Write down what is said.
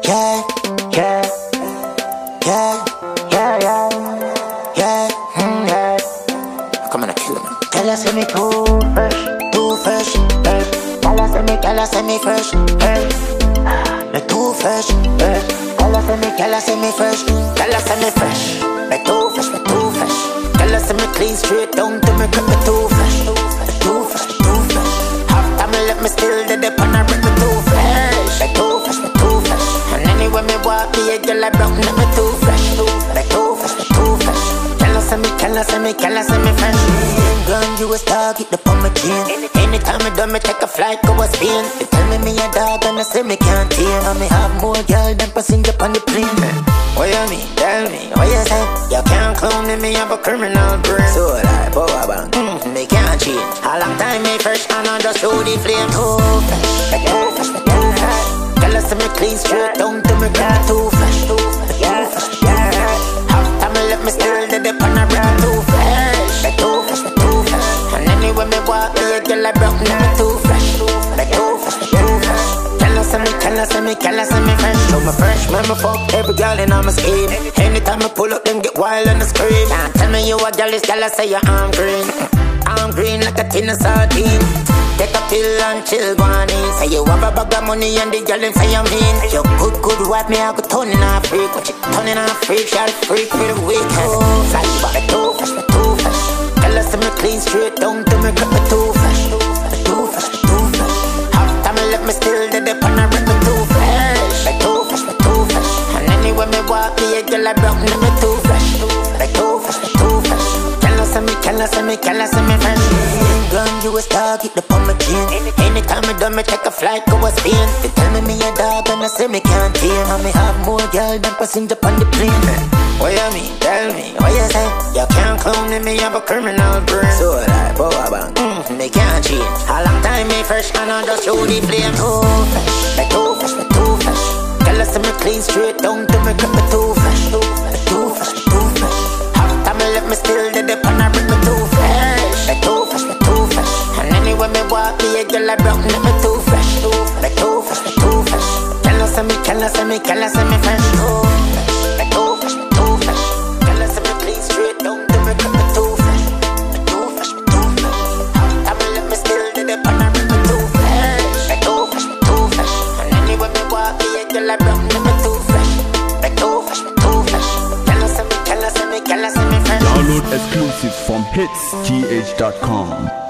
Yeah, yeah, yeah, yeah, yeah, yeah, yeah. Come on, kill him. Tell us me too fresh, hey. Tell us me fresh, hey. Me too fresh, hey. Tell us me fresh, tell us me fresh. Me too fresh, me too fresh. Tell us me clean straight down to me cut me too fresh, me too fresh, me too fresh. Half time me let me still the dip and I rip me too fresh, me too fresh, me too fresh. And anyway me walk the girl I brown me too fresh, me too fresh, me too fresh. Tell us me fresh. Gun you a star, get the on my chin. Anytime I done me take a flight, go a spin. You tell me a dog and I say me can't hear. And me have more girl than passenger on the plane. What you mean? Tell me, what you say? You can't clone me have a criminal brain. So like, power bang, me can't change. A long time me fresh and I just show the flame. Too fresh, too fresh, too fresh. Tell us me clean straight down to me cut too fresh, too fresh, half time me let me still the dip and I rip too fresh, too fresh, too fresh. And anyway me walk the girl I broke me too fresh, too fresh, too fresh. Tell us me fresh. So me fresh, man, me fuck every girl in on my scheme. Anytime I pull up, them get wild and scream. Can't tell me you a girl, this girl I say your arm green. I'm green like a tin of sardine. Take a pill and chill, go on in. Say you have a bag of money and the girl them say you mean. You good wife, me I go turn in a freak. What you turn in a freak, shot freak for the weekend. Fly back, too fresh, too fresh. Tell us me clean straight down to me cut me too fresh, too fresh, too fresh. Half time me let me still the dip and I rip me too fresh, too fresh, too fresh. And anyway me walk the girl I broke me too fresh, too fresh, too fresh. Tell us me fresh. Gun you a star, keep the on my chin. Anytime I done me take a flight, go a spin. They tell me a dog and I say me can't hear. And me have more girl than passenger on the plane. What you mean? Tell me, what you say? You can't clone me have a criminal brain. So like, power bang, me can't change. A long time me fresh and I just show the flame. Too fresh, too fresh, too fresh. Tell us me clean straight down to me cut me too fresh, too fresh, too fresh. Half time me let me still the dip and I rip me too fresh, too fresh, too fresh. And anyway me walk the girl I broke me too fresh, too fresh, too fresh. Tell us me fresh, too fresh, too fresh. Tell us me clean straight down to me cut me too fresh, too fresh, too fresh. Half time me let me still the dip and I rip me too fresh, too fresh. And anyway me walk the girl I broke me too fresh, too fresh, too fresh. Tell us me fresh. Download exclusives from hitsgh.com.